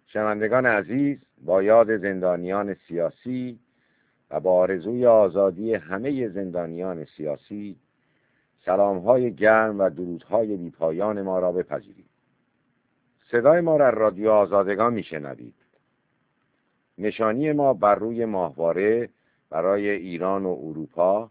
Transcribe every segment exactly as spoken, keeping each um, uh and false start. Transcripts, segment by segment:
شنوندگان عزیز، با یاد زندانیان سیاسی و با آرزوی آزادی همه زندانیان سیاسی، سلام‌های گرم و درودهای بی‌پایان ما را بپذیرید. صدای ما را رادیو آزادگان میشنوید. نشانی ما بر روی ماهواره برای ایران و اروپا،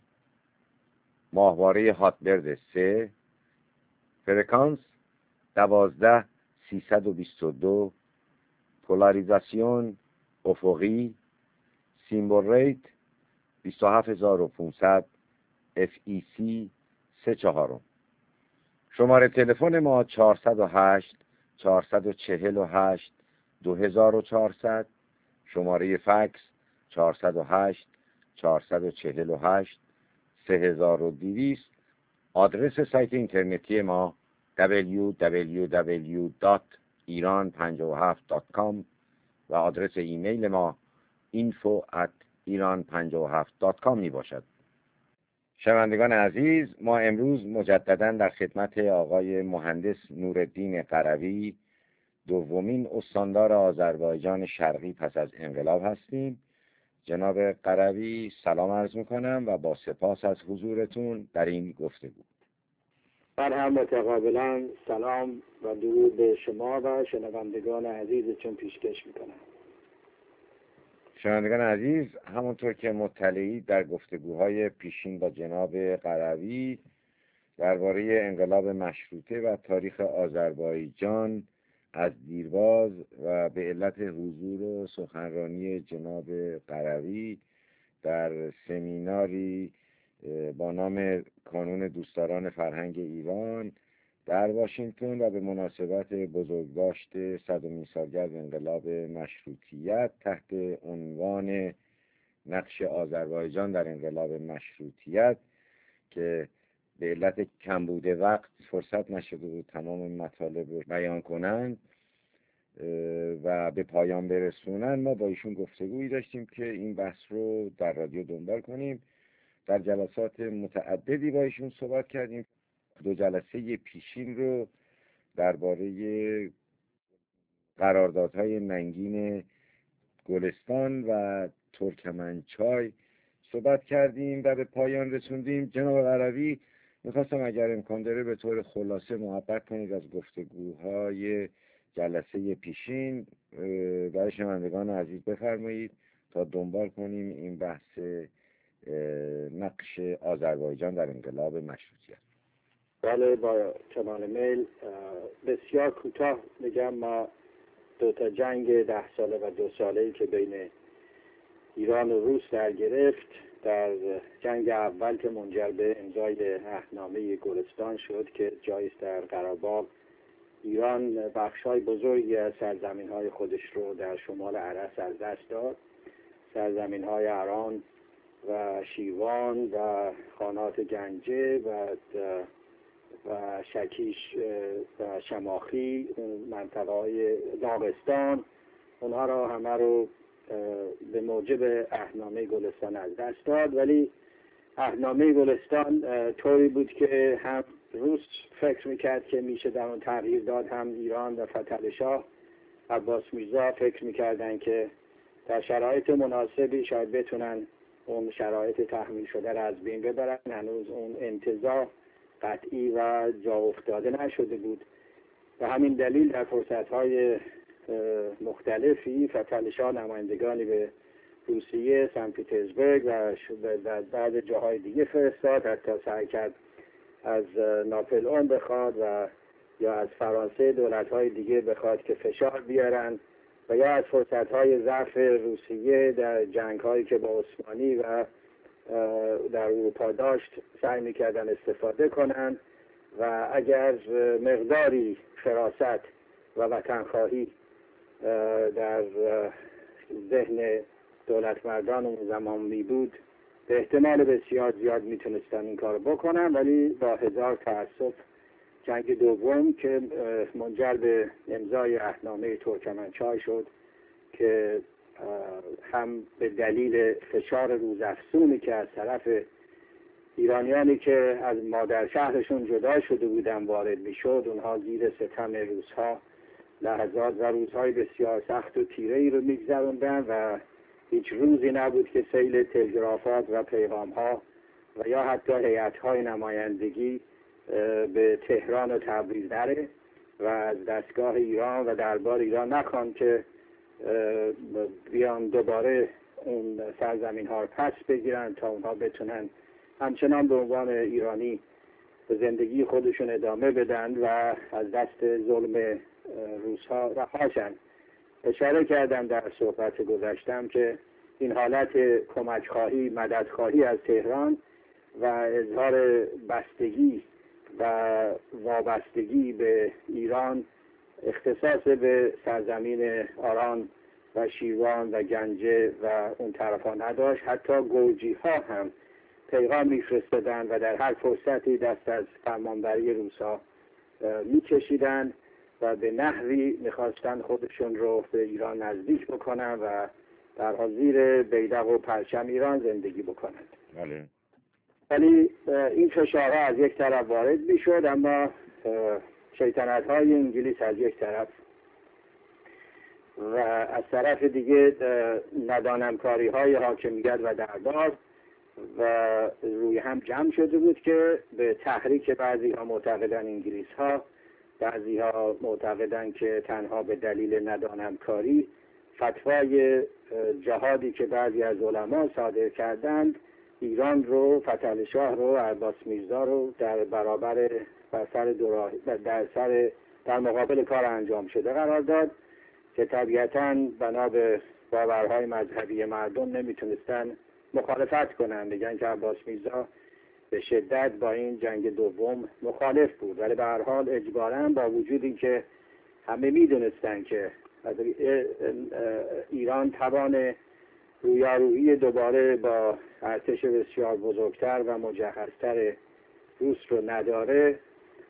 ماهواره هاتبرد سه، فرکانس دوازده سیصد و بیست و دو، پولاریزاسیون افقی، سیمبل ریت بیست و هفت هزار و پانصد، اف ای سی سه چهارم. شماره تلفن ما چهارصد و هشت چهارصد و چهل و هشت دو هزار و چهارصد، شماره فکس چهارصد و هشت چهارصد و چهل و هشت سه هزار و دویست. آدرس سایت اینترنتی ما دبلیو دبلیو دبلیو دات ایران پنجاه و هفت دات کام و آدرس ایمیل ما اینفو ات ایران پنجاه و هفت دات کام می باشد. شنوندگان عزیز، ما امروز مجددا در خدمت آقای مهندس نورالدین قروی، دومین استاندار آذربایجان شرقی پس از انقلاب هستیم. جناب قروی، سلام عرض میکنم و با سپاس از حضورتون در این گفتگو. من هم متقابلا سلام و درود به شما و شنوندگان عزیزتون پیشکش میکنم. شنوندگان عزیز، همونطور که مطلعی در گفتگوهای پیشین با جناب قروی درباره انقلاب مشروطه و تاریخ آذربایجان از دیرباز و به علت حضور و سخنرانی جناب قروی در سمیناری با نام کانون دوستداران فرهنگ ایران در واشنگتن و به مناسبت بزرگداشت صدمین سالگرد انقلاب مشروطیت تحت عنوان نقش آذربایجان در انقلاب مشروطیت که به علت کمبود وقت فرصت نشده بود تمام مطالب رو بیان کنند و به پایان برسونن، ما با ایشون گفتگویی داشتیم که این بحث رو در رادیو دنبال کنیم. در جلسات متعددی با ایشون صحبت کردیم. دو جلسه پیشین رو درباره قراردادهای ننگین گلستان و ترکمنچای صحبت کردیم و به پایان رسوندیم. جناب قروی، میخواستم اگر امکان داره به طور خلاصه محبت کنید از گفتگوهای جلسه پیشین برای شنوندگان عزیز بفرمایید تا دنبال کنیم این بحث نقش آذربایجان در انقلاب مشروطیت. بله، با کمال میل. بسیار کوتاه میگم، ما دو تا جنگ ده ساله و دو ساله‌ای که بین ایران و روس در گرفت، در جنگ اول که منجر به امضای عهدنامه گلستان شد که جایی است در قره‌باغ ایران بخش‌های بزرگی از سرزمین‌های خودش رو در شمال عرس از دست داد. سرزمین‌های اران و شیوان و خانات گنجه و و شکیش و شماخی، منطقه های داغستان، اونها را همه رو به موجب عهدنامه گلستان از دست داد. ولی عهدنامه گلستان طوری بود که هم روس فکر میکرد که میشه در اون تغییر داد، هم ایران و فتح شاه عباس میرزا فکر میکردن که در شرایط مناسبی شاید بتونن اون شرایط تحمیل شده را از بین ببرن. هنوز اون انتزاع قطعی و جا افتاده نشده بود. و همین دلیل در فرصت‌های مختلفی فتح شاه نمایندگانی به روسیه، سن پترزبورگ و در بعض جاهای دیگه فرستاد، حتی سعی کرد از ناپلئون بخواد و یا از فرانسه دولت‌های دیگه بخواد که فشار بیارن و یا از فرصت‌های ضعف روسیه در جنگ‌هایی که با عثمانی و در اروپا داشت سعی می‌کردن استفاده کنن و اگر مقداری فراست و وطنخواهی در ذهن دولت مردان اون زمان می بود، به احتمال بسیار زیاد میتونستن این کار بکنن. ولی با هزار تأسف جنگ دوم که منجر به امضای عهدنامه ترکمنچای شد که هم به دلیل فشار روزافزونی که از طرف ایرانیانی که از مادر شهرشون جدا شده بودن وارد میشد، اونها زیر ستم روس‌ها لحظات و روزهای بسیار سخت و تیره‌ای رو می‌گذروندن و هیچ روزی نبود که سیل تلگرافات و پیغام‌ها و یا حتی هیئت‌های نمایندگی به تهران و تبریز نره و از دستگاه ایران و دربار ایران نخوان که بیان دوباره اون سرزمین ها رو پس بگیرن تا اونها بتونن همچنان به عنوان ایرانی به زندگی خودشون ادامه بدن و از دست ظلم روس‌ها رهاشن. اشاره کردم در صحبت گذشتم که این حالت کمک خواهی، مدد خواهی از تهران و اظهار بستگی و وابستگی به ایران اختصاص به سرزمین آران و شیروان و گنجه و اون طرفا نداشت. حتی گرجی ها هم پیغام میفرستادن و در هر فرصتی دست از فرمانبری روسا میکشیدن و به نحوی میخواستن خودشون رو به ایران نزدیک بکنن و در زیر بیرق و پرچم ایران زندگی بکنند. بله. ولی این فشارها از یک طرف وارد میشد، اما شیطنت های انگلیس از یک طرف و از طرف دیگه ندانمکاری های حاکمیت و دربار و روی هم جمع شده بود که به تحریک بعضی ها معتقدن انگلیس ها، بعضی ها معتقدن که تنها به دلیل ندانمکاری فتوای جهادی که بعضی از علما صادر کردند ایران رو، فتح شاه رو، عباس میرزا رو در برابر بر سر در سر در مقابل کار انجام شده قرار داد که طبیعتاً بنا به باورهای مذهبی مردم نمیتونستن مخالفت کنن، بگن که عباس میرزا به شدت با این جنگ دوم مخالف بود، ولی به هر حال اجباراً با وجود اینکه همه میدونستن که ایران توان رویارویی دوباره با ارتش بسیار بزرگتر و مجهزتر روس رو نداره،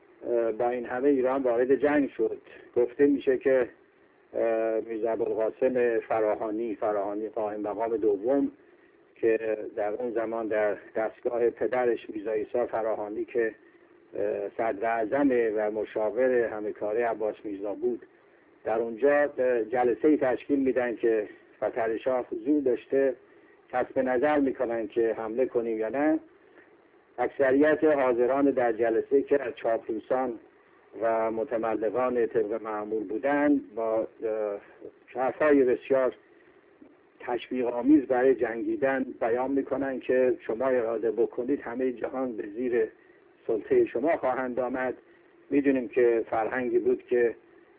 با این همه ایران وارد جنگ شد. گفته میشه که میرزا ابوالقاسم فراهانی فراهانی قائم مقام دوم که در اون زمان در دستگاه پدرش میرزا عیسی فراهانی که صدر اعظم و مشاور همکاری عباس میرزا بود، در اونجا جلسه تشکیل میدن که فتح شاه حضور داشته، کسب نظر میکنن که حمله کنیم یا نه. اکثریت حاضران در جلسه که از چاپلوسان و متملقان طبق معمول بودن با حرفای بسیار تشویق آمیز برای جنگیدن بیان میکنن که شما اراده بکنید همه جهان به زیر سلطه شما خواهند آمد. میدونیم که فرهنگی بود که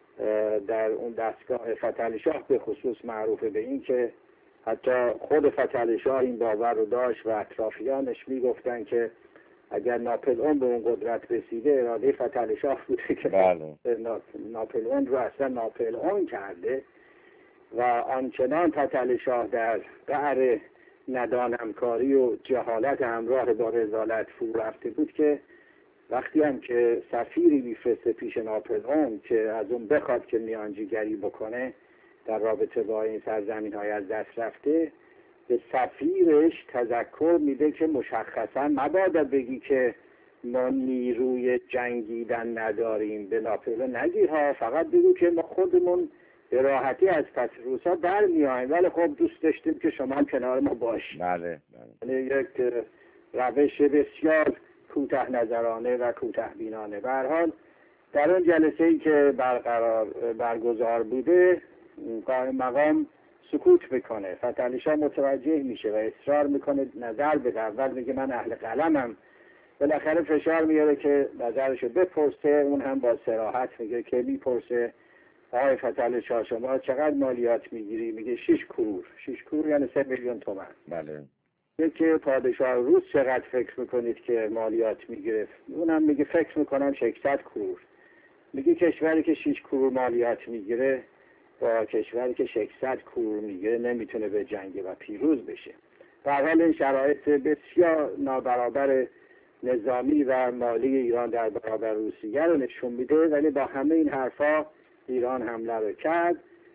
در اون دستگاه فتح شاه به خصوص معروفه به این که حتی خود فتح شاه این باور رو داشت و اطرافیانش میگفتن که اگر ناپلئون به اون قدرت رسیده اراده فتح شاه بوده که بله. ناپلئون رو اصلا ناپلئون کرده و آنچنان فتح شاه در قعر ندانمکاری و جهالت همراه با رذالت فرو رفته بود که وقتی هم که سفیری میفرسته پیش ناپلئون که از اون بخواد که میانجیگری بکنه در رابطه با این سرزمین های از دست رفته، به سفیرش تذکر میده که مشخصا مبادا بگی که ما نیروی جنگیدن نداریم، به ناپلئون نگیر ها، فقط بگو که ما خودمون به راحتی از پس روسا در میایم، ولی خب دوست داشتیم که شما هم کنار ما باشید. بله بله. یک روش بسیار کوتاه نظرانه و کوتاه بینانه. به هر حال در اون جلسه ای که برقرار برگزار بوده قائم مقام سکوت میکنه. فتح شاه متوجه میشه و اصرار میکنه نظر بده. اول میگه من اهل قلمم، بالاخره فشار میاره که نظرشو بپرسه. اون هم با صراحت میگه که میپرسه آقای فتح شاه شما چقدر مالیات میگیری؟ میگه شش کرور. شش کرور یعنی سه میلیون تومان. بله. که پادشاه روس چقدر فکر میکنید که مالیات میگرفت؟ اونم میگه فکر میکنم ششصد کرور. میگه کشوری که شش کرور مالیات میگیره با کشوری که ششصد کرور میگیره نمیتونه به جنگ و پیروز بشه. در حال این شرایط بسیار نابرابر نظامی و مالی ایران در برابر روسیه رو نشون میده، ولی با همه این حرفا ایران حمله رو کرد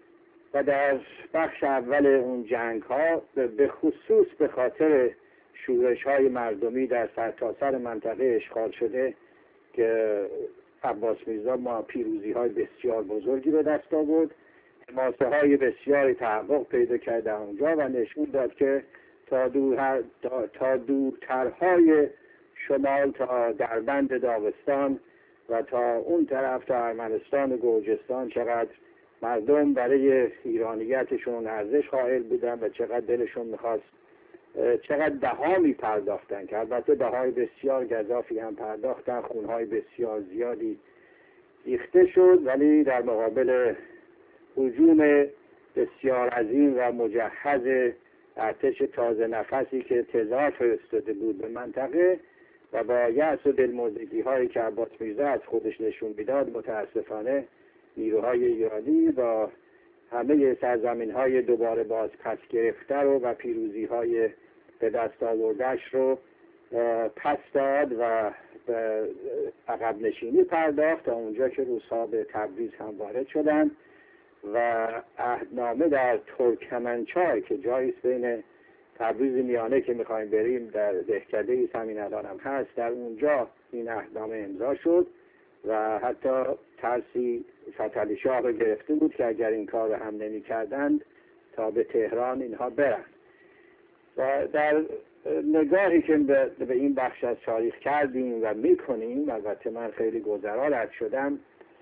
و در بخش اول اون جنگ ها به خصوص به خاطر شورش های مردمی در سرتاسر منطقه اشغال شده که عباس میرزا ما پیروزی های بسیار بزرگی به دست آورد، حماسه های بسیاری تحقق پیدا کرد در اونجا و نشون داد که تا دور تا, تا دورترهای شمال، تا دربند داغستان و تا اون طرف، تا ارمنستان و گرجستان، چقدر مردم برای ایرانیتشون ارزش قائل بودن و چقدر دلشون میخواست، چقدر بها می پرداختن، که البته بهای بسیار گزافی هم پرداختن، خونهای بسیار زیادی ریخته شد، ولی در مقابل هجوم بسیار عظیم و مجهز ارتش تازه نفسی که تزار فرستاده بود به منطقه و با یأس و دلمردگی هایی که عباس میرزا از خودش نشون میداد، متاسفانه نیروهای ایرانی با همه سرزمین های دوباره باز پس گرفته رو و پیروزی های به دست آوردهش رو پس داد و به عقب نشینی پرداخت تا اونجا که روس‌ها به تبریز هم وارد شدند و عهدنامه در ترکمنچای که جاییست بین تبریز میانه که میخوایم بریم، در دهکده ایست همین الان هم هست، در اونجا این عهدنامه امضا شد و حتی ترسی فتحعلی شاه رو گرفته بود که اگر این کار رو هم نمی کردند تا به تهران اینها برن. و در نگاهی که به این بخش از تاریخ کردیم و میکنیم، البته من خیلی گذرا رد شدم،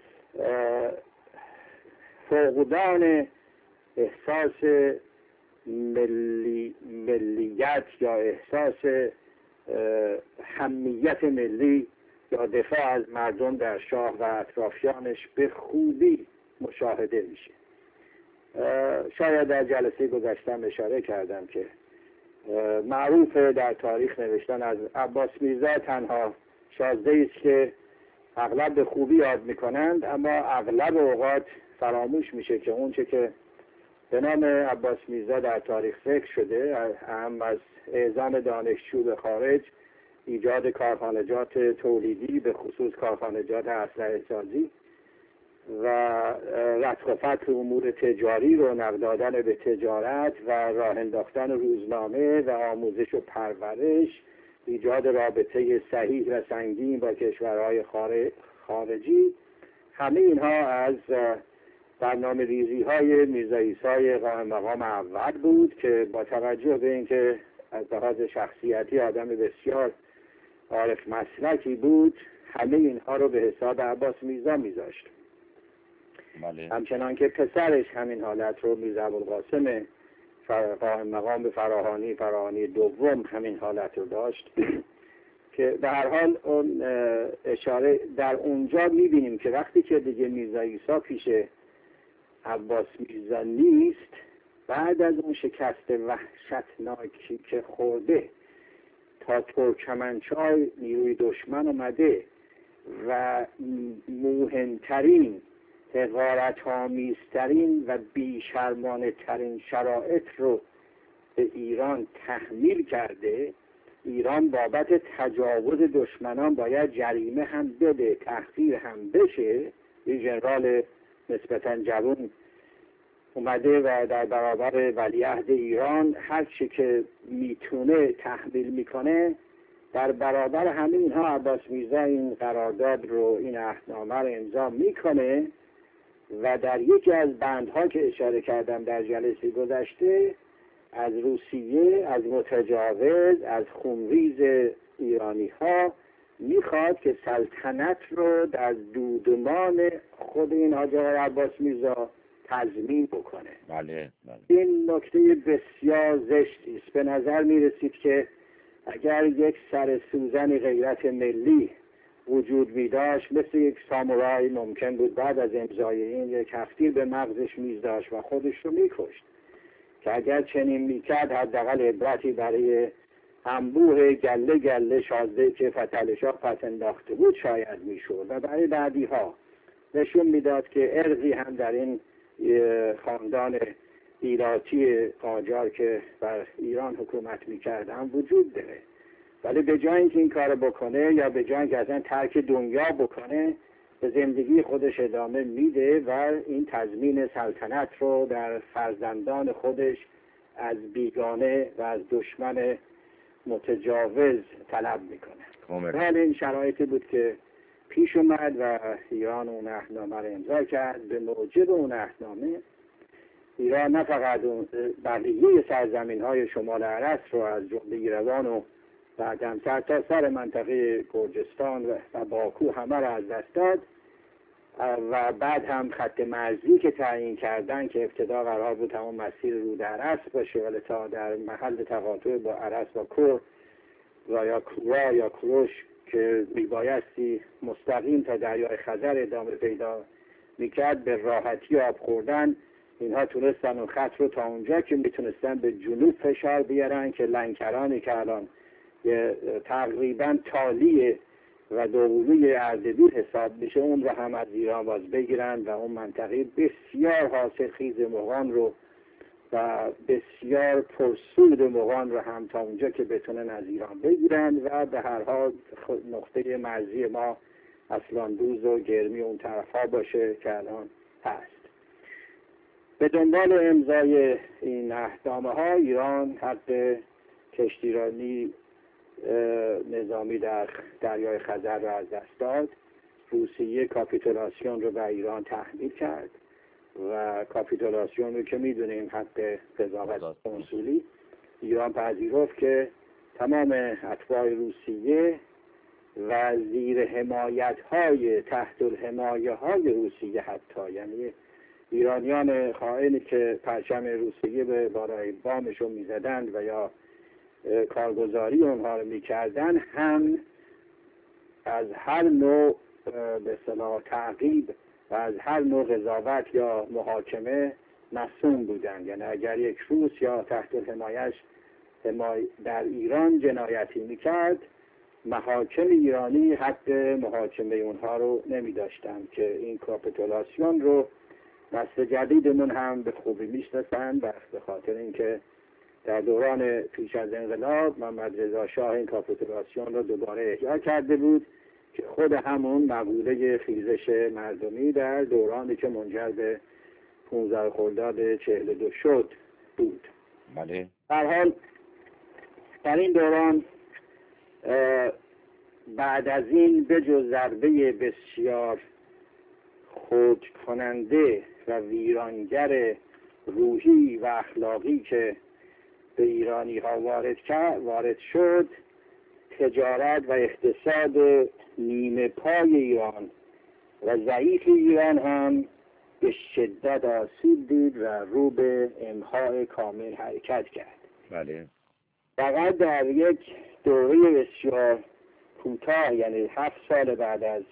فقدان احساس ملی ملیت یا احساس حمیت ملی یا دفاع از مردم در شاه و اطرافیانش به خوبی مشاهده میشه. شاید در جلسه گذشتم اشاره کردم که معروف در تاریخ نوشتن از عباس میرزا تنها شازده است که اغلب به خوبی یاد میکنند، اما اغلب اوقات فراموش میشه که اون چه که به نام عباس میرزا در تاریخ ذکر شده، هم از اعزام دانشجو به خارج، ایجاد کارخانجات تولیدی به خصوص کارخانجات اسلحه سازی و رتق و فتح امور تجاری رو نقدادن به تجارت و راه انداختن روزنامه و آموزش و پرورش، ایجاد رابطه صحیح و سنگین با کشورهای خارجی، همه اینها از برنامه ریزی های میرزا عیسی قائم مقام اول بود که با توجه به اینکه از لحاظ شخصیتی آدم بسیار عارف مسلکی بود، همه اینها رو به حساب عباس میرزا میذاشت. بله. همچنان که پسرش همین حالت رو، میرزا ابوالقاسم قائم مقام فراهانی فراهانی دوم همین حالت رو داشت که به هر حال اون اشاره در اونجا میبینیم که وقتی که دیگه میرزا عیسی پیش عباس میرزا نیست، بعد از اون شکست وحشتناکی که خورده تا ترکمنچای نیروی دشمن اومده و مهمترین، حقارت‌آمیزترین و بیشرمانه ترین شرایط رو به ایران تحمیل کرده، ایران بابت تجاوز دشمنان باید جریمه هم بده، تحقیر هم بشه. یه ژنرال نسبتاً جوان اومده و در برابر ولیعهد ایران هر چی که میتونه تحمیل میکنه. در برابر همه اینها عباس میرزا این قرارداد رو، این عهدنامه رو امضا میکنه و در یکی از بندها که اشاره کردم در جلسه گذشته، از روسیه، از متجاوز، از خونریز ایرانی ها میخواد که سلطنت رو در دودمان خود این حاج آقای عباس میرزا تضمین بکنه. بله بله. این نکته بسیار زشتی است. به نظر میرسید که اگر یک سر سوزن غیرت ملی وجود می داشت، مثل یک سامورای ممکن بود بعد از امضای این یک هفتیر به مغزش میز داشت و خودش رو میکشت، که اگر چنین میکرد حداقل عبرتی برای انبوه گله گله شازده که فتحعلی شاه پس انداخته بود شاید میشد و برای بعدی ها نشون میداد که ارقی هم در این خاندان ایراتی قاجار که بر ایران حکومت میکردن وجود داره. ولی به جای اینکه این کار بکنه یا به جای اینکه اصلا ترک دنیا بکنه، به زندگی خودش ادامه میده و این تضمین سلطنت رو در فرزندان خودش از بیگانه و از دشمن متجاوز طلب میکنه. ولی این شرایطی بود که پیش اومد و ایران اون عهدنامه رو امضا کرد. به موجب اون عهدنامه ایران نه فقط بقیه سرزمین های شمال عرس رو از جمله ایروان و بعدم سر تا سر منطقه گرجستان و باکو همه رو از دست داد و بعد هم خط مرزی که تعیین کردن که ابتدا قرار بود تمام مسیر رود عرس باشه ولی تا در محل تقاطع با عرس و کور و یا کورا یا کروش که میبایستی مستقیم تا دریای خزر ادامه پیدا میکرد به راحتی آب خوردن، اینها تونستن اون خط رو تا اونجا که میتونستن به جنوب فشار بیارن که لنکرانی که الان تقریبا تالی و دوقلوی اردبیل حساب میشه اون رو هم از ایران باز بگیرن و اون منطقه بسیار حاصل خیز مغان رو و بسیار پرسود مغان رو هم تا اونجا که بتونن از ایران بگیرن و به هر حال نقطه مرزی ما اسلاندوز و گرمی اون طرف ها باشه که الان هست. به دنبال امضای این عهدنامه ها ایران حق کشتیرانی نظامی در دریای خزر را از دست داد. روسیه کاپیتولاسیون رو به ایران تحمیل کرد و کاپیتولاسیون رو که میدونیم حق قضاوت کنسولی ایران پذیرفت که تمام اتباع روسیه و زیر حمایت های تحت الحمایه های روسیه حتی، یعنی ایرانیان خائنی که پرچم روسیه به بالای بامشون میزدند و یا کارگزاری اونها رو میکردن هم از هر نوع به اصطلاح تعقیب و از هر نوع قضاوت یا محاکمه مصون بودند. یعنی اگر یک روس یا تحت الحمایش در ایران جنایتی میکرد محاکم ایرانی حق محاکمه اونها رو نمی داشتند که این کاپیتولاسیون رو نسل جدیدمون هم به خوبی میشناسند به خاطر اینکه در دوران پیش از انقلاب محمد رضا شاه این کاپیتولاسیون رو دوباره احیا کرده بود که خود همون مقوله خیزش مردمی در دورانی که منجر به پانزده خرداد چهل و دو شد بود. بله. در حال در این دوران بعد از این به جز ضربه بسیار خود کننده و ویرانگر روحی و اخلاقی که به ایرانی ها وارد کرد وارد شد، تجارت و اقتصاد نیمه پای ایران و ضعیف ایران هم به شدت آسیب دید و رو به امحاء کامل حرکت کرد. بله. فقط در یک دوره بسیار کوتاه، یعنی هفت سال بعد از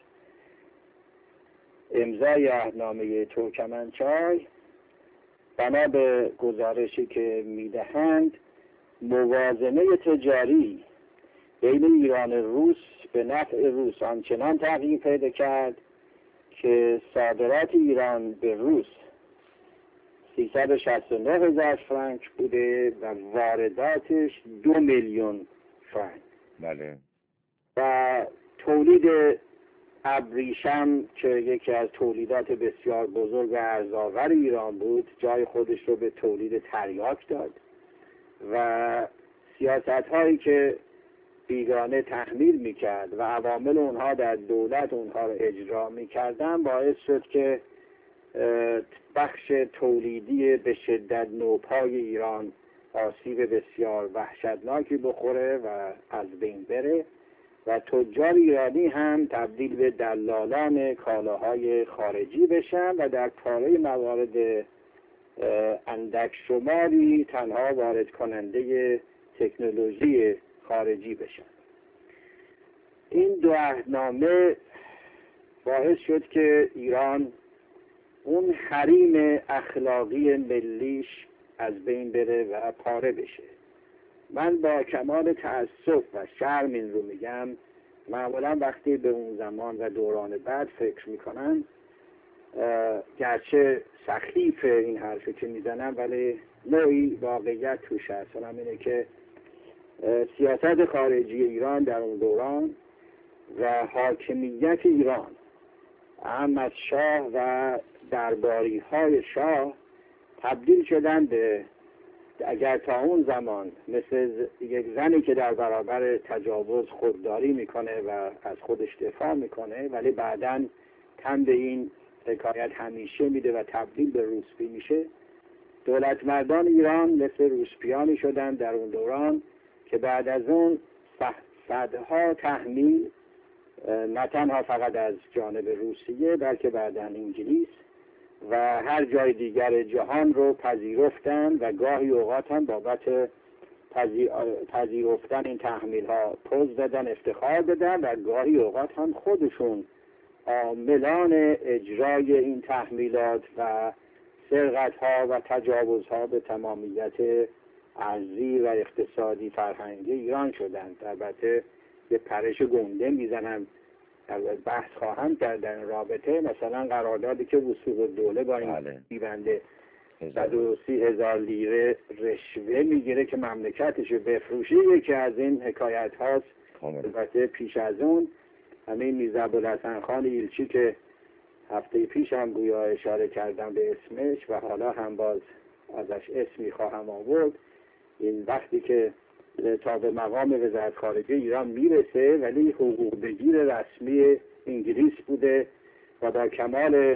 امضای عهدنامه ترکمنچای، بنا به گزارشی که میدهند موازنه تجاری بین ایران و روس به نفع روس آنچنان تغییر پیدا کرد که صادرات ایران به روس سیصد و شصت و نه هزار فرانک بوده و وارداتش دو میلیون فرانک. بله. و تولید ابریشم که یکی از تولیدات بسیار بزرگ و ارزآور ایران بود جای خودش رو به تولید تریاک داد و سیاست هایی که بیگانه تحمیل میکرد و عوامل اونها در دولت اونها رو اجرا میکردن باعث شد که بخش تولیدی به شدت نوپای ایران آسیب بسیار وحشتناکی بخوره و از بین بره و تجار ایرانی هم تبدیل به دلالان کالاهای خارجی بشن و در پاره موارد اندک شماری تنها وارد کننده تکنولوژی خارجی بشن. این دو عهدنامه باعث شد که ایران اون حریم اخلاقی ملیش از بین بره و پاره بشه. من با کمال تأسف و شرم این رو میگم، معمولا وقتی به اون زمان و دوران بعد فکر میکنن گرچه سخیف این حرفی که میزنم ولی نوعی واقعیت توش هست. اونم اینه که سیاست خارجی ایران در اون دوران و حاکمیت ایران اهم از شاه و درباری های شاه تبدیل شدن به اگر تا اون زمان مثل یک زنی که در برابر تجاوز خودداری میکنه و از خودش دفاع میکنه، ولی بعداً تن به این حکایت همیشه میده و تبدیل به روسپی میشه، دولت مردان ایران مثل روسپیانی شدن در اون دوران که بعد از اون صدها تحمیل نه تنها فقط از جانب روسیه بلکه بعداً انگلیس و هر جای دیگر جهان رو پذیرفتن و گاهی اوقات هم بابت پذیرفتن این تحمیل ها پوز دادن، افتخار دادن و گاهی اوقات هم خودشون عاملان اجرای این تحمیلات و سرقت ها و تجاوز ها به تمامیت ارضی و اقتصادی فرهنگی ایران شدند. البته یه پرش گنده میزنم، بحث خواهم کرد در این رابطه. مثلا قراردادی که وثوق الدوله با این میبنده صد و سی هزار لیره رشوه میگیره که مملکتشو بفروشه، یکی از این حکایت هاست. البته پیش از اون همین میرزا ابوالحسن خان ایلچی که هفته پیش هم گویا اشاره کردم به اسمش و حالا هم باز ازش اسمی خواهم آورد، این وقتی که تا به مقام وزارت خارجه ایران میرسه ولی حقوق بگیر رسمی انگلیس بوده و با کمال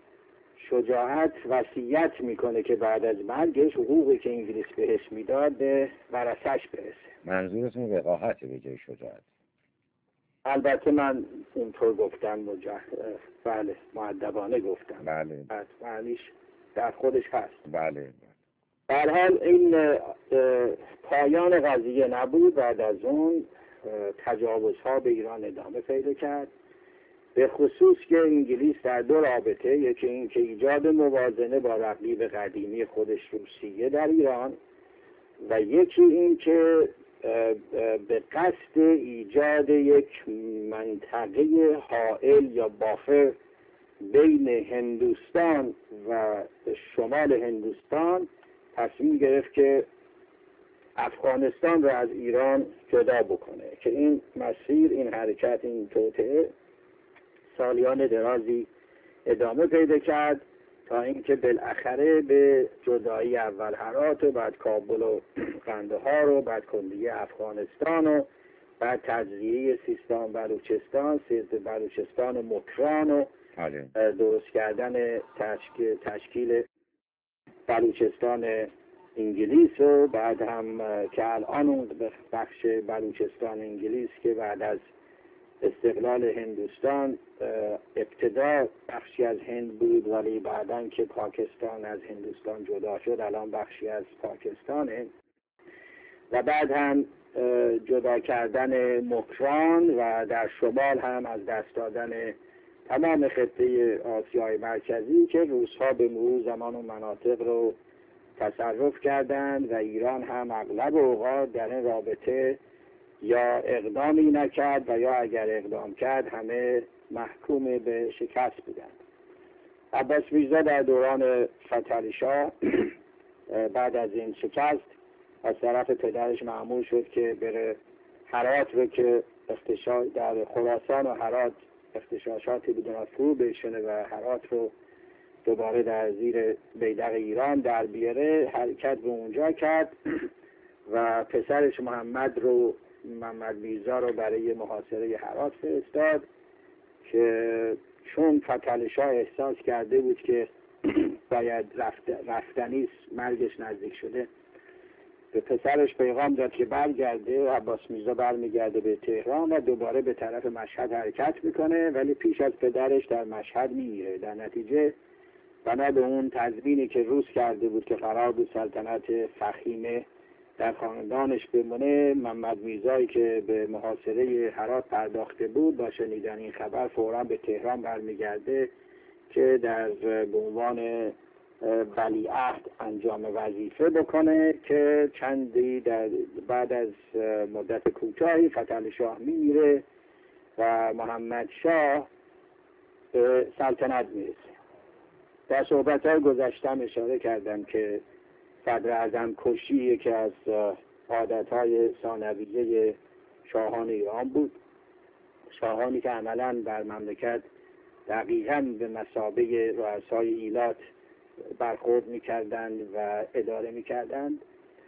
شجاعت وصیت میکنه که بعد از مرگش حقوقی که انگلیس بهش میداد به ورثش برسه. منظورتون وقاحت به جای شجاعت؟ البته من اینطور گفتم، مجه... بله مؤدبانه گفتم. بله. معنیش در خودش هست. بله. به هر حال این پایان قضیه نبود. بعد از اون تجاوزها به ایران ادامه پیدا کرد، به خصوص که انگلیس در دو رابطه، یکی این که ایجاد موازنه با رقیب قدیمی خودش روسیه در ایران و یکی این که به قصد ایجاد یک منطقه حائل یا بافر بین هندوستان و شمال هندوستان تصمیم گرفت که افغانستان را از ایران جدا بکنه، که این مسیر، این حرکت، این توطئه سالیان درازی ادامه پیدا کرد تا اینکه بالاخره به جدایی اول هرات و بعد کابل و قندهار و بعد کلیه افغانستان و بعد تجزیه سیستان بلوچستان، سیستان بلوچستان و مکران و درست کردن تشکیل, تشکیل بلوچستان انگلیس و بعد هم که الان اون بخش بلوچستان انگلیس که بعد از استقلال هندوستان ابتدا بخشی از هند بود ولی بعداً که پاکستان از هندوستان جدا شد الان بخشی از پاکستانه، و بعد هم جدا کردن مکران و در شمال هم از دست دادن تمام خطه آسیای مرکزی که روس‌ها به مرور زمان و مناطق رو تصرف کردند و ایران هم اغلب اوقات در این رابطه یا اقدامی نکرد و یا اگر اقدام کرد همه محکوم به شکست بودند. عباس میرزا در دوران فتحعلی شاه بعد از این شکست از طرف پدرش مأمور شد که بره هرات رو که اختشاش در خراسان و هرات اختشاشاتی بدون فرو بشنه و هرات رو دوباره در زیر بیدق ایران در بیاره، حرکت به اونجا کرد و پسرش محمد رو محمد میرزا رو برای محاصره هرات فرستاد که چون فتحعلی شاه احساس کرده بود که باید رفت رفتنی مرگش نزدیک شده، به پسرش پیغام داد که برگرده. عباس میرزا برمیگرده به تهران و دوباره به طرف مشهد حرکت میکنه ولی پیش از پدرش در مشهد میمیره. در نتیجه بنا به اون تضمینی که روس کرده بود که قرار بود سلطنت فخیمه در خاندانش بمونه، محمد میرزایی که به محاصره هرات پرداخته بود با شنیدن این خبر فوراً به تهران برمیگرده که در به عنوان ولیعهد انجام وظیفه بکنه که چندی در بعد از مدت کوتاهی فتحعلی شاه میمیره و محمد شاه به سلطنت میرسه. در صحبت‌های گذشتم اشاره کردم که صدر اعظم کشی یکی از عادت‌های ثانویه شاهان ایران بود، شاهانی که عملاً در مملکت دقیقاً به مثابه رؤسای ایلات برخورد می‌کردند و اداره می‌کردند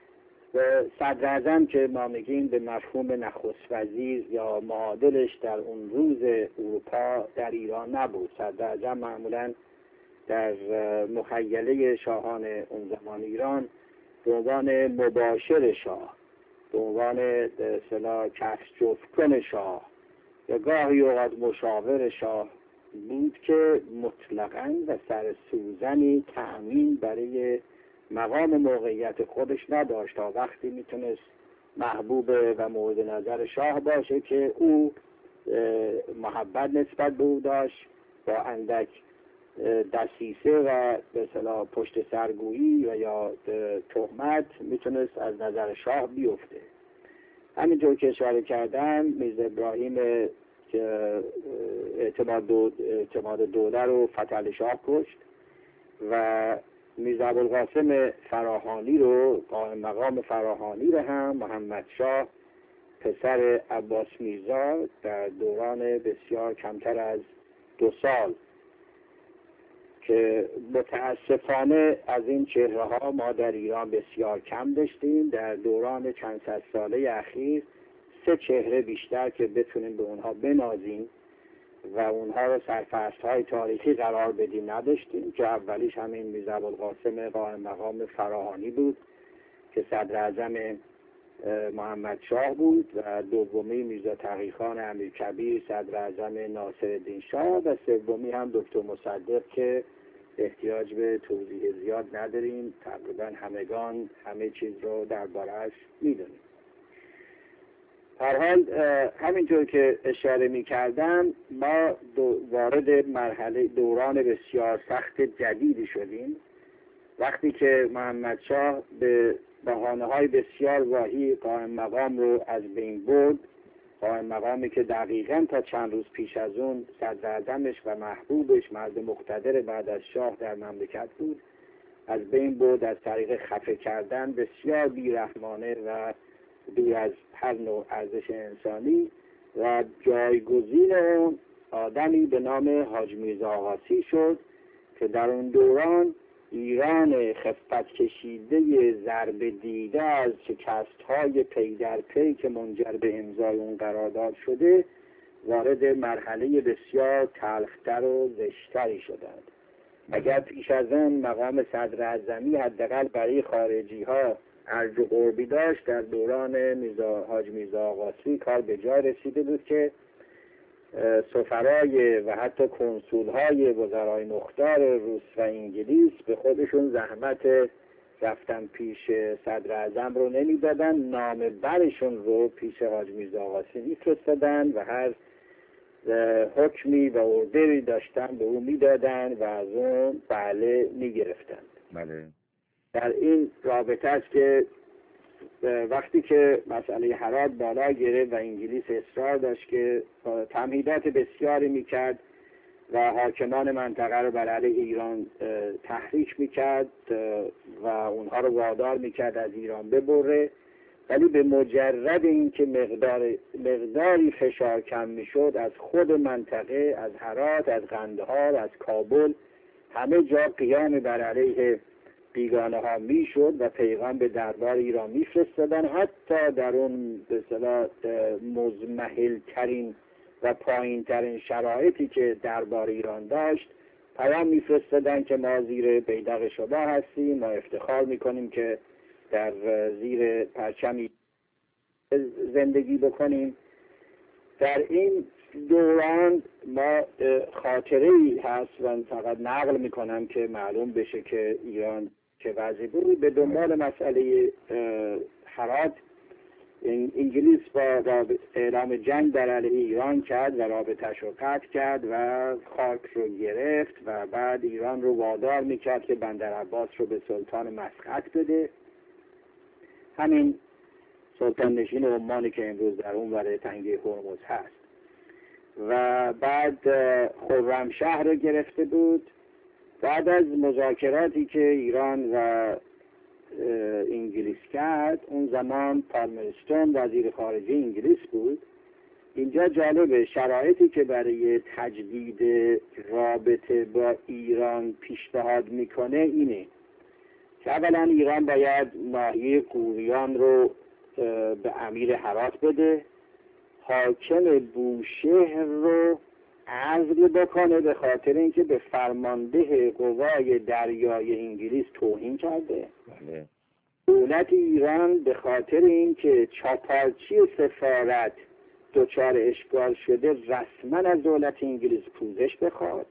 صدر اعظم که ما میگیم به مفهوم نخست وزیر یا معادلش در اون روز اروپا در ایران نبود. صدر اعظم معمولا در مخیله شاهان اون زمان ایران به عنوان مباشر شاه، به عنوان اصطلاح کفش جفت کن شاه یا گاهی اوقات مشاور شاه بود که مطلقاً و سر سوزنی تأمین برای مقام موقعیت خودش نداشت تا وقتی میتونست محبوب و مورد نظر شاه باشه که او محبت نسبت به او داشت، با اندک دسیسه و به اصطلاح پشت سرگویی و یا تهمت میتونست از نظر شاه بیفته. همینطور که اشاره کردم میرزا ابراهیم که اعتماد, دو اعتماد دوله رو فتح شاه کشت و میرزا ابوالقاسم فراهانی رو، قائم مقام فراهانی رو هم محمد شاه پسر عباس میرزا در دوران بسیار کمتر از دو سال که متاسفانه از این چهره ها ما در ایران بسیار کم داشتیم. در دوران چند صد ساله اخیر سه چهره بیشتر که بتونیم به اونها بنازیم و اونها رو سرفصل های تاریخی قرار بدیم نداشتیم، که اولیش همین میرزا ابوالقاسم قائم مقام فراهانی بود که صدر اعظم محمد شاه بود و دومی میرزا تقیخان امیرکبیر صدر اعظم ناصرالدین شاه و سومی هم دکتر مصدق که احتیاج به توضیح زیاد نداریم، تقریبا همگان همه چیز رو درباره‌اش میدونیم. هر حال همینطور که اشاره می کردم ما وارد مرحله دوران بسیار سخت جدیدی شدیم وقتی که محمد شاه به بهانه های بسیار واهی قائم مقام رو از بین برد. قائم مقامی که دقیقاً تا چند روز پیش از اون صدر اعظمش و محبوبش مرد مقتدر بعد از شاه در مملکت بود، از بین برد از طریق خفه کردن بسیار بیرحمانه و دور از هر نوع ارزش انسانی و جایگزین اون آدمی به نام حاج میرزا آقاسی شد که در اون دوران ایران خفت کشیده ضربه دیده از شکست‌های پی در پی که منجر به امضای اون قرارداد شده وارد مرحله بسیار تلختر و زشتری شدند. اگر پیش از اون مقام صدر اعظمی حداقل برای خارجی ها ارج و قربی داشت، در دوران میرزا حاج میرزا آقاسی کار به جای رسیده بود که سفرای و حتی کنسول های وزرای مختار روس و انگلیس به خودشون زحمت رفتن پیش صدر اعظم رو نمیدادن، نام برشون رو پیش حاج میرزا آقاسی میفرستادن و هر حکمی و اوردری داشتن به او میدادن و از اون بله میگرفتن. بله. در این رابطه است که وقتی که مسئله هرات بالا گرفت و انگلیس اصرار داشت که تمهیدات بسیاری میکرد و حاکمان منطقه رو بر علیه ایران تحریک میکرد و اونها رو وادار میکرد از ایران ببره، ولی به مجرد اینکه مقدار مقداری فشار کم میشد از خود منطقه، از هرات، از قندهار، از کابل، همه جا قیام بر علیه بیگانه ها می شد و پیغام به دربار ایران می فرستادن. حتی در اون به اصطلاح مزمحل ترین و پایین ترین شرایطی که دربار ایران داشت پیام می فرستادن که ما زیر بیدق شما هستیم، ما افتخار می کنیم که در زیر پرچمی زندگی بکنیم. در این دوران ما خاطره‌ای هست و فقط نقل می کنم که معلوم بشه که ایران که وضعی بود. به دنبال مسئله هرات انگلیس با اعلام جنگ در علیه ایران کرد و رابطه‌اش رو قطع کرد و خاک رو گرفت و بعد ایران رو وادار میکرد که بندر عباس رو به سلطان مسقط بده، همین سلطان نشین عمانی که امروز در اون ور تنگه هرمز هست. و بعد خرمشهر رو گرفته بود. بعد از مذاکراتی که ایران و انگلیس کرد، اون زمان پالمرستون وزیر خارجه انگلیس بود. اینجا جالبه شرایطی که برای تجدید رابطه با ایران پیشنهاد میکنه اینه که اولا ایران باید ناحیه غوریان رو به امیر هرات بده، حاکم بوشهر رو عزل بکنه به خاطر اینکه به فرمانده قوای دریای انگلیس توهین کرده. بله. دولت ایران به خاطر اینکه چاپارچی سفارت دچار اشکال شده رسما از دولت انگلیس پوزش بخواد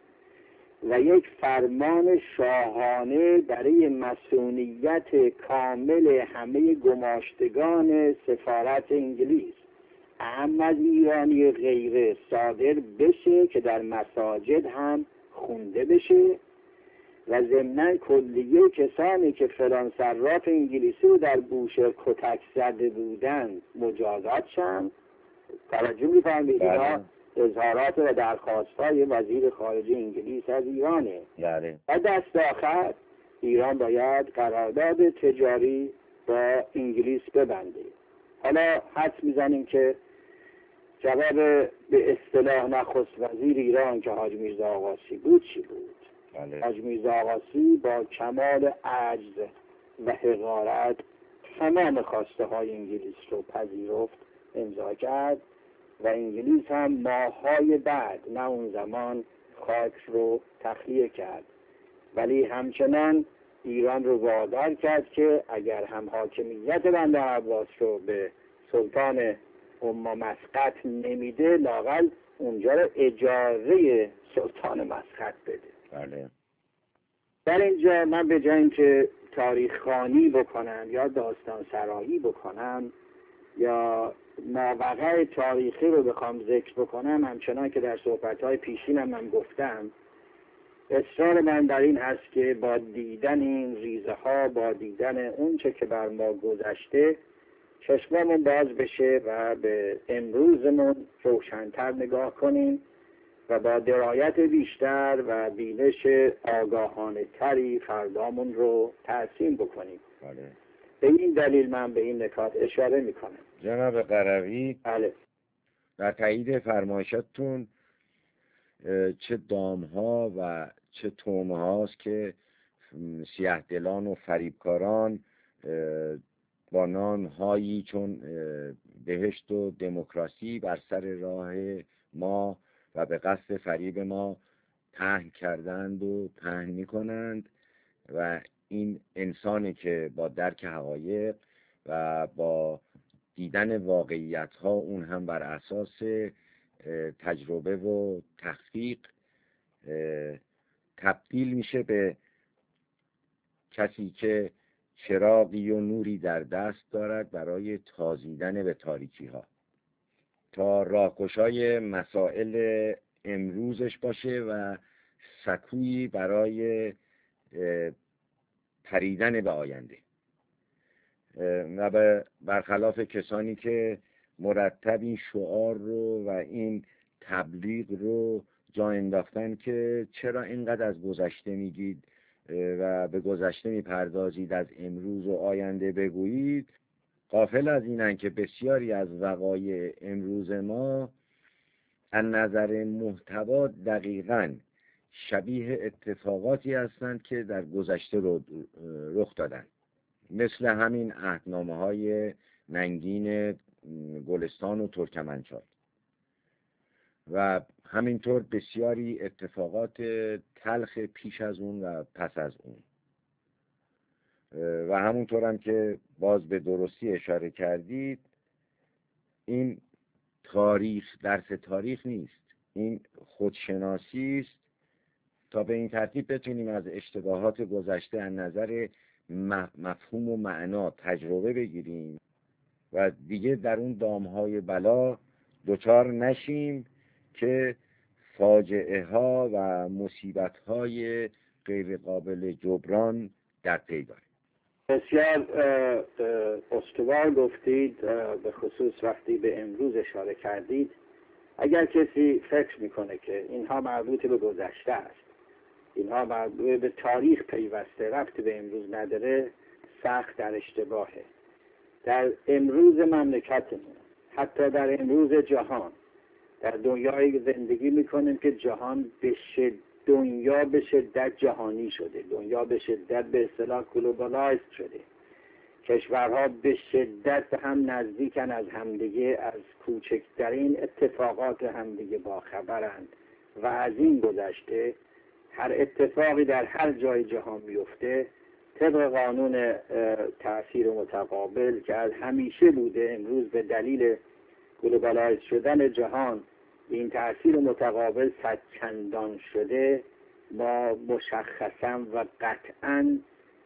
و یک فرمان شاهانه برای مصونیت کامل همه گماشتگان سفارت انگلیس اهم از ایرانی غیره صادر بشه که در مساجد هم خونده بشه و ضمناً کلیه کسانی که فلان صراف انگلیسی رو در بوشهر کتک زده بودند مجازات شن. توجه می‌فرمایید اینا اظهارات و درخواست‌های وزیر خارجه انگلیس از ایرانه. بله. و دست آخر ایران باید قرارداد تجاری با انگلیس ببنده. حالا حدس میزنیم که جواب به اصطلاح نخست وزیر ایران که حاج میرزا آقاسی بود چی بود؟ بله. حاج میرزا آقاسی با کمال عجز و حقارت تمام خواسته های انگلیس رو پذیرفت، امضا کرد و انگلیس هم ماه‌های بعد نه اون زمان خاک رو تخلیه کرد، ولی همچنان ایران رو وادار کرد که اگر هم حاکمیت بنده عباس رو به سلطان اما مسقط نمیده لااقل اونجا رو اجازه سلطان مسقط بده. بله. در اینجا من به جای اینکه تاریخ خوانی بکنم یا داستان سرایی بکنم یا ماوقع تاریخی رو بخوام ذکر بکنم، همچنان که در صحبت‌های پیشینم من گفتم، اصرار من در این هست که با دیدن این ریزه ها، با دیدن اون چه که بر ما گذشته، چشممون باز بشه و به امروزمون روشن‌تر نگاه کنیم و با درایت بیشتر و بینش آگاهانه تری فردامون رو ترسیم بکنیم. بله. به این دلیل من به این نکات اشاره میکنم. جناب قروی، بله. در تایید فرمایشاتتون چه دامها و چه تومه هاست که سیاه دلان و فریبکاران با نامهایی چون بهشت و دموکراسی بر سر راه ما و به قصد فریب ما پهن کردند و پهن میکنند و این انسانی که با درک حقایق و با دیدن واقعیت ها، اون هم بر اساس تجربه و تحقیق، تبدیل میشه به کسی که چراغی و نوری در دست دارد برای تازیدن به تاریکی ها تا راهگشای مسائل امروزش باشه و سکویی برای پریدن به آینده و به برخلاف کسانی که مرتب این شعار رو و این تبلیغ رو جا انداختن که چرا اینقدر از گذشته میگید و به گذشته میپردازید، از امروز و آینده بگویید، غافل از اینن که بسیاری از وقایع امروز ما از نظر محتوا دقیقاً شبیه اتفاقاتی هستند که در گذشته رو رخ دادن، مثل همین عهدنامه های ننگین گلستان و ترکمنچای و همینطور بسیاری اتفاقات تلخ پیش از اون و پس از اون. و همونطور هم که باز به درستی اشاره کردید، این تاریخ درس تاریخ نیست، این خودشناسی است تا به این ترتیب بتونیم از اشتباهات گذشته از نظر مفهوم و معنا تجربه بگیریم و دیگه در اون دامهای بلا دچار نشیم که فاجعه ها و مصیبت های غیر قابل جبران در پی داریم. بسیار استوار گفتید، به خصوص وقتی به امروز اشاره کردید. اگر کسی فکر میکنه که اینها مربوط به گذشته است، اینها مربوط به تاریخ پیوسته، ربطی به امروز نداره، سخت در اشتباهه. در امروز مملکتمون، حتی در امروز جهان، در دنیایی زندگی میکنیم که جهان به دنیا به شدت جهانی شده، دنیا به شدت به اصطلاح گلوبالایز شده، کشورها به شدت هم نزدیکن از همدیگه، از کوچکترین اتفاقات همدیگه باخبرند و از این گذشته هر اتفاقی در هر جای جهان میفته طبق قانون تأثیر متقابل که از همیشه بوده، امروز به دلیل گلوبالایز شدن جهان این تأثیر متقابل صد چندان شده، ما مشخصا و قطعا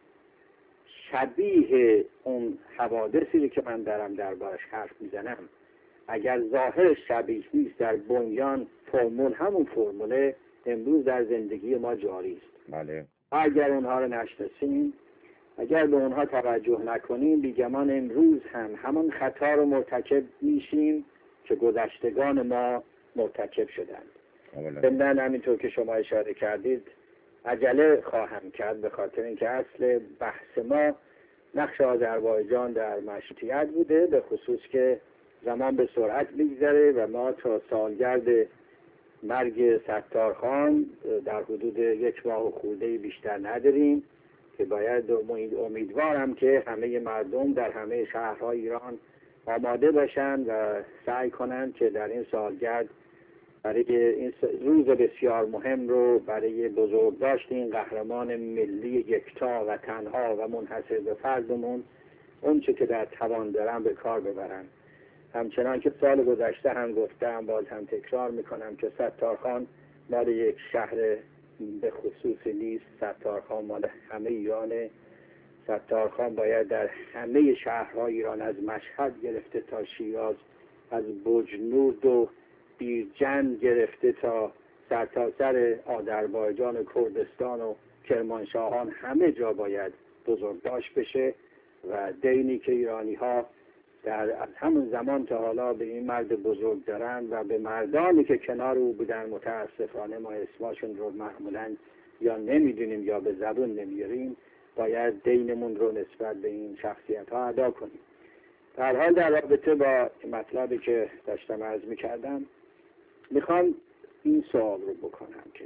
شبیه اون حوادثی که من دارم دربارش حرف میزنم، اگر ظاهر شبیه نیست، در بنیان فرمول همون فرموله امروز در زندگی ما جاری است. بله. اگر اونها رو نشناسیم، اگر به اونها توجه نکنیم، بیگمان امروز هم همون خطا رو مرتکب میشیم که گذشتگان ما مرتکب شدند. ضمن همینطور که شما اشاره کردید عجله خواهم کرد، به خاطر اینکه اصل بحث ما نقش آذربایجان در مشروطیت بوده، به خصوص که زمان به سرعت میگذره و ما تا سالگرد مرگ ستارخان در حدود یک ماه و خورده بیشتر نداریم که باید امیدوارم که همه مردم در همه شهرهای ایران آماده باشند و سعی کنند که در این سالگرد برای این روز بسیار مهم رو برای بزرگداشت این قهرمان ملی یکتا و تنها و منحصر به فردمون اون چه که در توان دارن به کار ببرن. همچنان که سال گذشته هم گفتم، باز هم تکرار میکنم که ستارخان مال یک شهر به خصوص نیست، ستارخان مال همه ایرانه. ستارخان باید در همه شهرهای ایران از مشهد گرفته تا شیراز، از بجنورد و بیرجند گرفته تا سرتاسر آذربایجان و کردستان و کرمانشاهان همه جا باید بزرگداشت بشه و دینی که ایرانی ها در از همون زمان تا حالا به این مرد بزرگ دارن و به مردانی که کنار او بودن، متاسفانه ما اسمشون رو معمولا یا نمیدونیم یا به زبون نمیاریم، باید دینمون رو نسبت به این شخصیت ها ادا کنیم. در حال در رابطه با مطلبی که داشتم عرض میکردم، میخوام این سوال رو بکنم که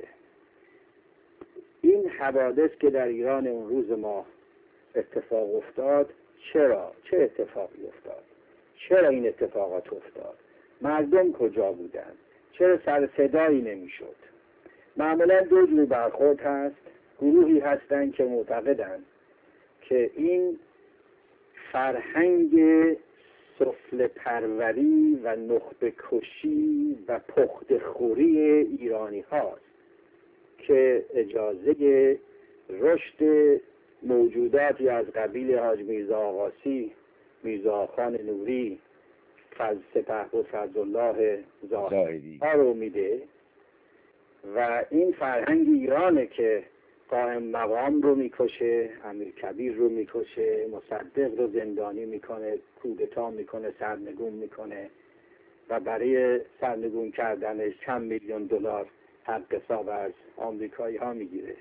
این حوادث که در ایران اون روز ما اتفاق افتاد، چرا؟ چه اتفاقی افتاد؟ چرا این اتفاقات افتاد؟ مردم کجا بودن؟ چرا سر صدایی نمیشد؟ معمولا دو جور برخورد هست. گروهی هستن که معتقدن که این فرهنگ سفله پروری و نخبه کشی و پخت خوری ایرانی هاست که اجازه رشد موجوداتی از قبیل حاج میرزا آقاسی، میرزا خان نوری، فضل سپهبد فضلالله زاهدی ها رو میده و این فرهنگ ایرانه که قائم مقام رو میکشه، امیر کبیر رو میکشه، مصدق رو زندانی میکنه، کودتا میکنه، سرنگون میکنه و برای سرنگون کردنش چند میلیون دلار حق حساب از آمریکایی ها میگیره.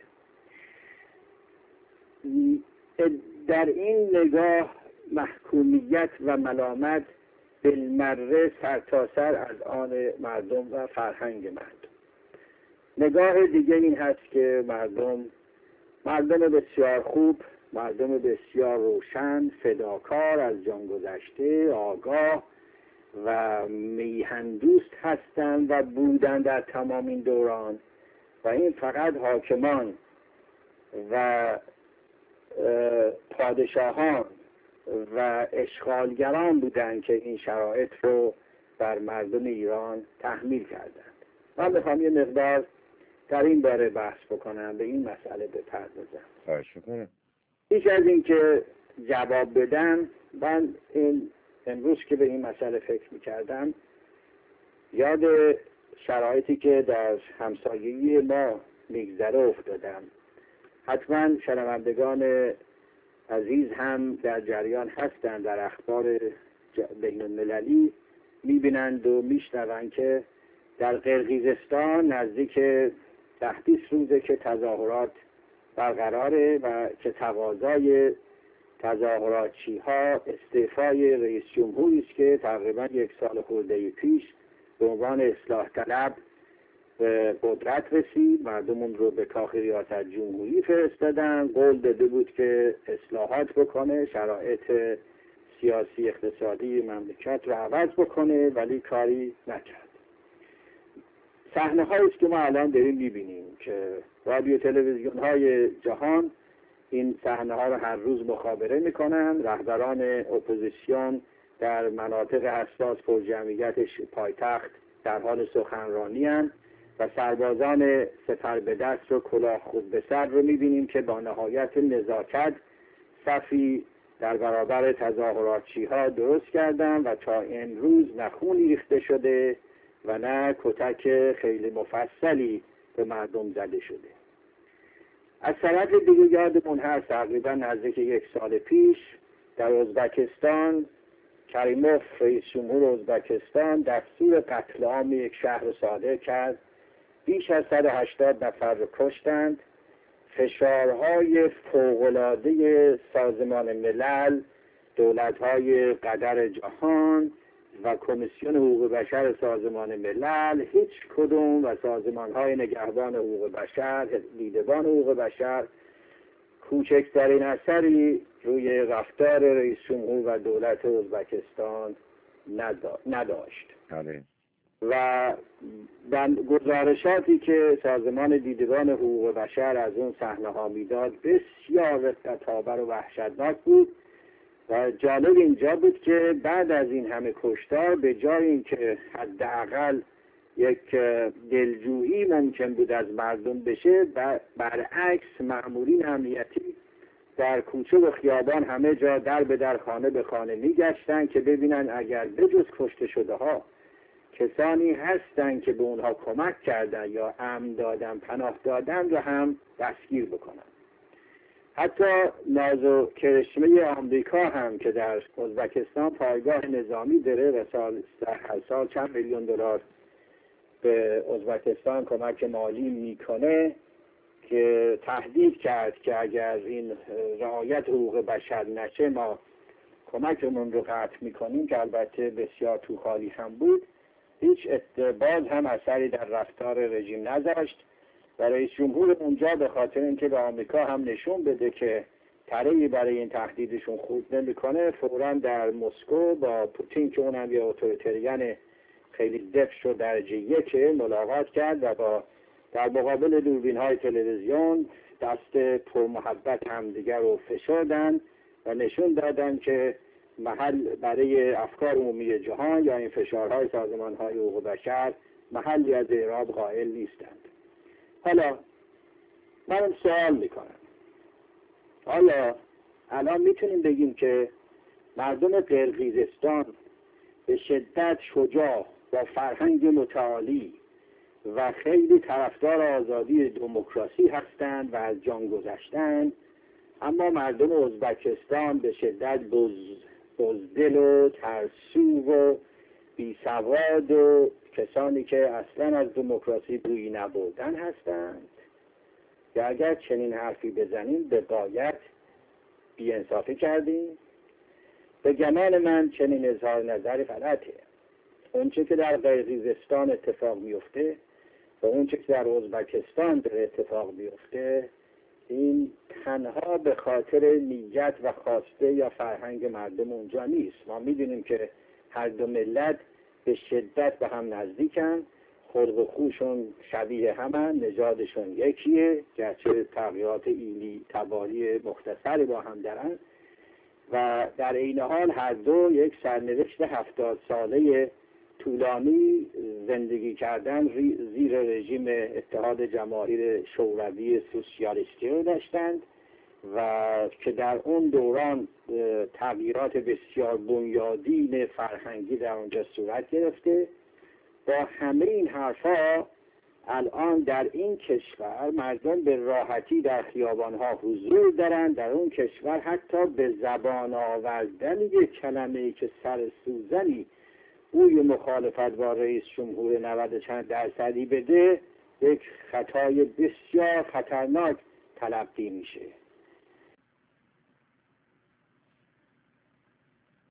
در این نگاه محکومیت و ملامت بالمره سرتاسر از آن مردم و فرهنگ مردم. نگاه دیگه این هست که مردم مردم بسیار خوب، مردم بسیار روشن، فداکار، از جان گذشته، آگاه و میهندوست هستند و بودن در تمام این دوران و این فقط حاکمان و پادشاهان و اشغالگران بودند که این شرایط رو بر مردم ایران تحمیل کردند. من میخوام یه مقدار در این باره بحث بکنم، به این مسئله بپردازم. خواهش میکنم. پیش از این که جواب بدم، من این امروز که به این مسئله فکر میکردم یاد شرایطی که در همسایگی ما میگذره افتادم. حتما شنوندگان عزیز هم در جریان هستند، در اخبار بین المللی میبینند و میشنوند که در قرقیزستان نزدیک ده بیست روزه که تظاهرات برقراره و که تقاضای تظاهراتچی ها استعفای رئیس جمهوری است که تقریبا یک سال خورده پیش به عنوان اصلاح طلب به قدرت رسید، مردمون رو به کاخ ریاست جمهوری فرستادن، قول داده بود که اصلاحات بکنه، شرایط سیاسی اقتصادی مملکت رو عوض بکنه، ولی کاری نکرد. صحنه هایی است که ما الان داریم میبینیم که رادیو تلویزیون های جهان این صحنه ها رو هر روز مخابره میکنن. رهبران اپوزیسیون در مناطق حساس پرجمعیت پایتخت در حال سخنرانی هستند و سربازان سپر به دست و کلاه خود به سر رو میبینیم که با نهایت نزاکت صفی در برابر تظاهراتچی ها درست کردن و تا امروز نه خونی ریخته شده و نه کتک خیلی مفصلی به مردم زده شده. از طرف دیگه یادمون هست تقریبا نزدیک یک سال پیش در ازبکستان کریموف رئیس جمهور ازبکستان دستور قتل عام یک شهر رو صادر کرد. بیش از صد و هشتاد نفر رو کشتند. فشارهای فوق‌العاده سازمان ملل، دولت‌های قدر جهان و کمیسیون حقوق بشر سازمان ملل، هیچ کدوم و سازمان‌های نگهبان حقوق بشر، دیدبان حقوق بشر کوچکترین اثری روی رفتار رئیس جمهور و دولت ازبکستان نداشت. و در گزارشاتی که سازمان دیدبان حقوق بشر از اون صحنه ها میداد بسیار غضب‌آور و وحشتناک بود و جالب اینجا بود که بعد از این همه کشتار به جای اینکه حداقل یک دلجویی ممکن بود از مردم بشه، برعکس مأمورین امنیتی در کوچه و خیابان همه جا در به در خانه به خانه میگشتن که ببینن اگر بجز کشته شده ها کسانی هستن که به اونها کمک کردن یا امن دادن، پناه دادن رو هم دستگیر بکنن. حتی ناز و کرشمه آمریکا هم که در ازبکستان پایگاه نظامی داره و سال هر سال چند میلیون دلار به ازبکستان کمک مالی میکنه، که تهدید کرد که اگر این رعایت حقوق بشر نشه ما کمکمون رو قطع میکنیم، که البته بسیار توخالی هم بود. هیچ باز هم اثری در رفتار رژیم نذاشت و رئیس جمهور اونجا به خاطر اینکه به آمریکا هم نشون بده که طرحی برای این تهدیدشون خود نمیکنه، فوراً در مسکو با پوتین که اونم یه اتوریتریان خیلی دفش و درجه یک ملاقات کرد و با در مقابل دوربین های تلویزیون دست پرمحبت هم دیگر رو فشردن و نشون دادن که محل برای افکار عمومی جهان یا این فشارهای سازمان های حقوق بشر محلی از اعراب قائل نیستند. حالا من سوال میکنم، آیا الان میتونیم بگیم که مردم قرقیزستان به شدت شجاع با فرهنگ متعالی و خیلی طرفدار آزادی دموکراسی هستند و از جان گذشتند، اما مردم ازبکستان به شدت بز بزدل و ترسو و بیسواد و کسانی که اصلا از دموکراسی بویی نبردن هستند؟ یا اگر چنین حرفی بزنیم به غایت بی‌انصافی کردیم؟ به گمان من چنین اظهار نظری غلطه. اون چه که در قرقیزستان اتفاق میفته و اون چه که در ازبکستان داره اتفاق میفته، این تنها به خاطر نیت و خواسته یا فرهنگ مردم اونجا نیست. ما میدونیم که هر دو ملت به شدت به هم نزدیکن، خلق و خوشون شبیه همن، نژادشون یکیه، گرچه تغییرات ایلی تباری مختصری با هم دارن و در این حال هر دو یک سرنوشت هفتاد ساله طولانی زندگی کردن زیر رژیم اتحاد جماهیر شوروی سوسیالیستی رو داشتند و که در اون دوران تغییرات بسیار بنیادین فرهنگی در اونجا صورت گرفته. با همه این حرفا الان در این کشور مردم به راحتی در خیابانها حضور دارند. در اون کشور حتی به زبان آوردن یک کلمه‌ای که سر سوزنی اوی مخالفت با رئیس جمهور نود چند درصدی بده یک خطای بسیار خطرناک تلقی میشه.